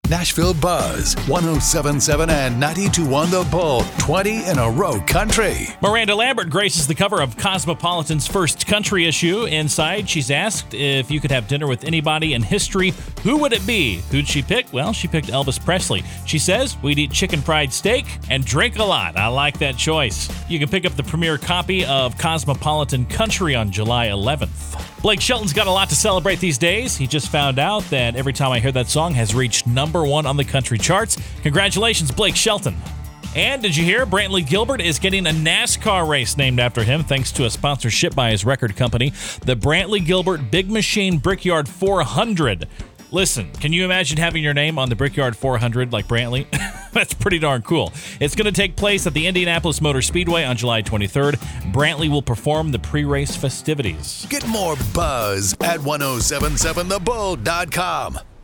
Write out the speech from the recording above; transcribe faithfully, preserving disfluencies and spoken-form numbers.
Nashville Buzz, one oh seven point seven and ninety-two point one The Bull, twenty in a row country. Miranda Lambert graces the cover of Cosmopolitan's first country issue. Inside, she's asked if you could have dinner with anybody in history, who would it be? Who'd she pick? Well, she picked Elvis Presley. She says we'd eat chicken fried steak and drink a lot. I like that choice. You can pick up the premiere copy of Cosmopolitan Country on July eleventh. Blake Shelton's got a lot to celebrate these days. He just found out that Every Time I Hear That Song has reached number one on the country charts. Congratulations, Blake Shelton. And did you hear Brantley Gilbert is getting a NASCAR race named after him thanks to a sponsorship by his record company, the Brantley Gilbert Big Machine Brickyard four hundred. Listen, can you imagine having your name on the Brickyard four hundred like Brantley? That's pretty darn cool. It's going to take place at the Indianapolis Motor Speedway on July twenty-third. Brantley will perform the pre-race festivities. Get more buzz at ten seventy-seven the bull dot com.